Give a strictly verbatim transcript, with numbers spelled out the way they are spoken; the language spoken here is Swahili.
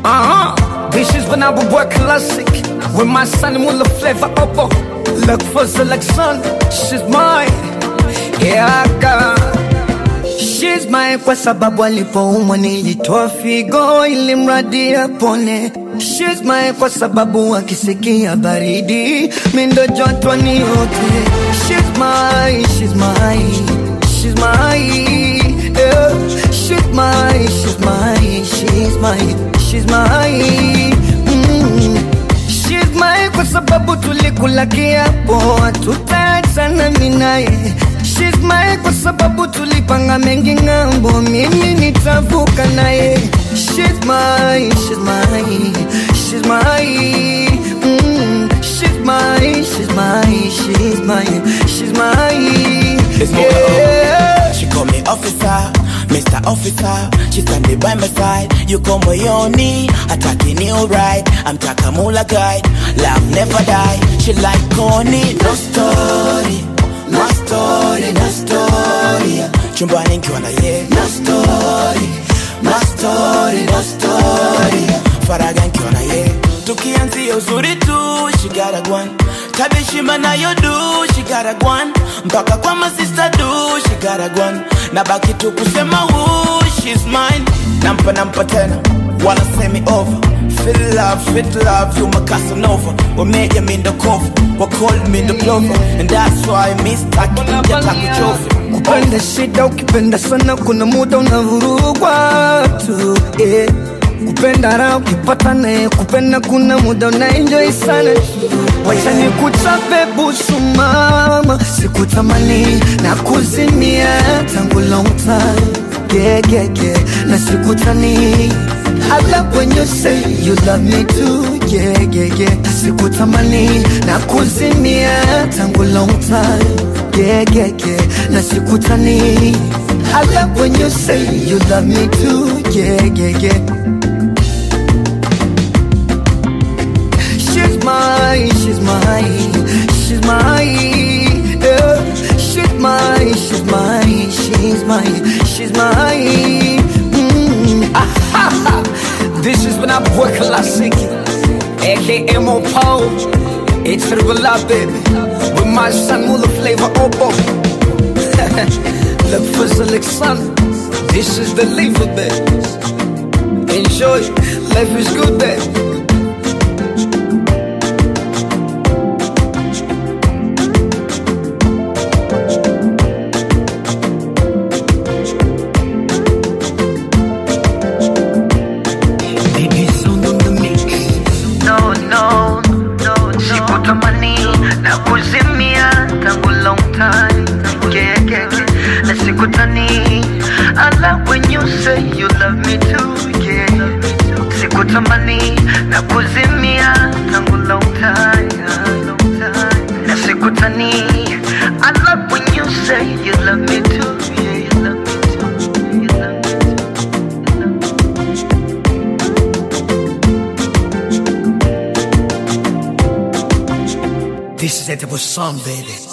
Uh-huh. This is when I would work classic with my son and will flavor up. Look for selection, she's mine. Yeah, I got. She's mine kwa sababu alipoumwa nilitoa figo ili mradi apone. She's mine kwa sababu akisikia baridi mindo joto niote. She's mine, she's mine, she's mine, yeah. She's mine, she's mine, she's mine, she's mine, mm. She's mine kwa sababu tulikula kiapo hatutaachana mimi naye. She's mine kwa sababu tulipanga mengi ngambo mimi nitavuka naye. She's mine, she's mine, she's mine, mm. She's mine, she's mine, she's mine, she's mine, yeah. She call me officer, Mister Officer. She standing by my side. You come moyoni, attacking you right. I'm Takamula guide, love never die. She like Connie, no story, no story, no story. Chumbani nkiwa na ye, no story, no story, no story. Faraga nkiwa na ye, tukianzia uzuri tu, she got a gwan. Tabishima na yo do, she got a gwan. Mpaka kwa my sister do, she got a gwan. Nabaki tu kusema woo, she's mine. Nampa nampa tena, wanna send me over. Feel love, fit love, you my Casanova. What made you mean the cover, what called me the plover. And that's why I miss Taki, ya Taki Chofi. Kupenda shida ukipenda sana kuna muda unavurugwa tu, yeah. Kupenda raha ukipata naye kupenda kuna muda unaenjoy sana. Wacha nikuchape busu mama, sikutamani na kuzimia tangu long time, yeah, yeah, yeah. Na sikutani I love when you say you love me too, yeah, yeah, yeah. Sikutamani na kuzimia tangu long time, yeah, yeah, yeah. Na sikutani I love when you say you love me too, yeah, yeah, yeah. She's mine, she's mine, she's mine, yeah. She's mine, she's mine, she's mine, she's mine, mm. Ah, ha, ha. This is when I work classic, A K A Mo Paul. It's the real life, baby. With my son, Mula Flavor Obo. Look for selection. This is the lever, baby. Enjoy, life is good, baby. I love when you say you love me too, yeah. Sikutamani na kuzimia tangu long time, na sikutani. I love when you say you love me too, yeah. You love me too, you love me too. This is edible song, baby.